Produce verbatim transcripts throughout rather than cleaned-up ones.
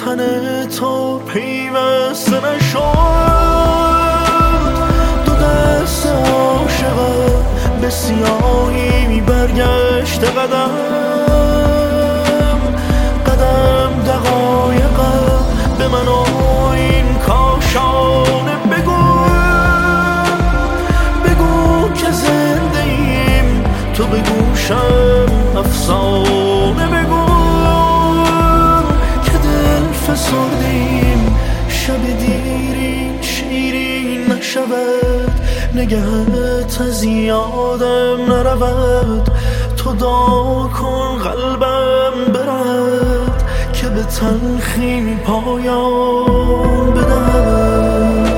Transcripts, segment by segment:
تن تو پیوسته نشد. دو دست عاشقم به سیاهی برگشت قدم قدم دقایقم به من و این کاشانه بگو بگو که زنده ایم، تو به گوشم افسانه بگو که دل فسردیم، شب دیرین شیرین نشود، نگهت از یادم نرود. تو دعا کن قلبم برد که به تلخی پایان بدهد.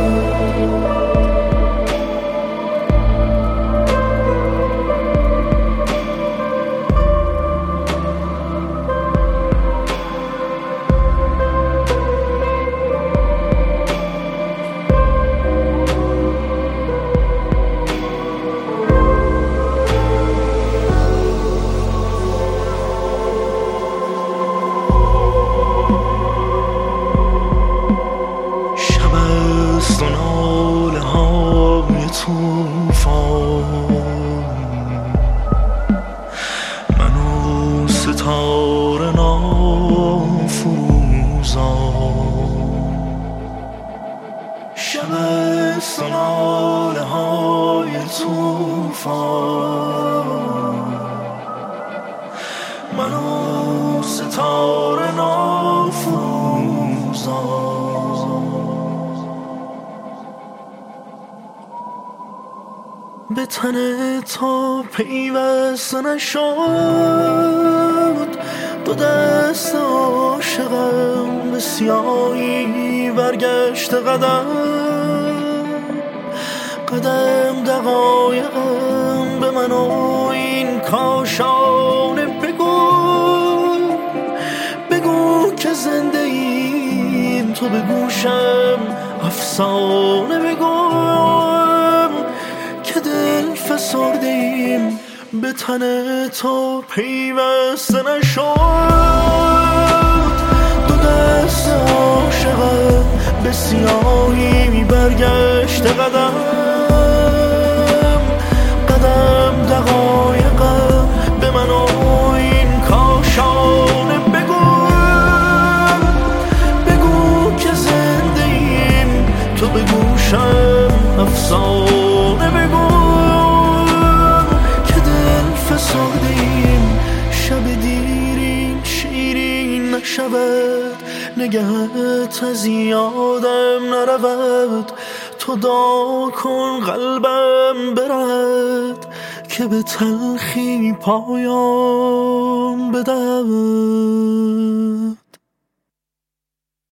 و ناله های توفان، من و ستاره نافروزان. شب است و ناله های توفان، من و ستاره نافروزان. به تن تو پیوسته نشد. دو دست عاشقم به سیاهی برگشت قدم قدم دقایقم به من و این کاشانه بگو بگو که زنده ایم، تو به گوشم افسانه بگو که دل فسرده ایم، به تن تو پیوسته نشد. دو دست عاشقم به سیاهی برگشت قدم قدم دقایقم به من و این کاشانه بگو بگو که زنده ایم، تو به گوشم افسانه بگو که دل فسردیم، شب دیرین شیرین نشود، نگهت از یادم نرود. تو دعا کن قلبم برد که به تلخی پایان بدهد.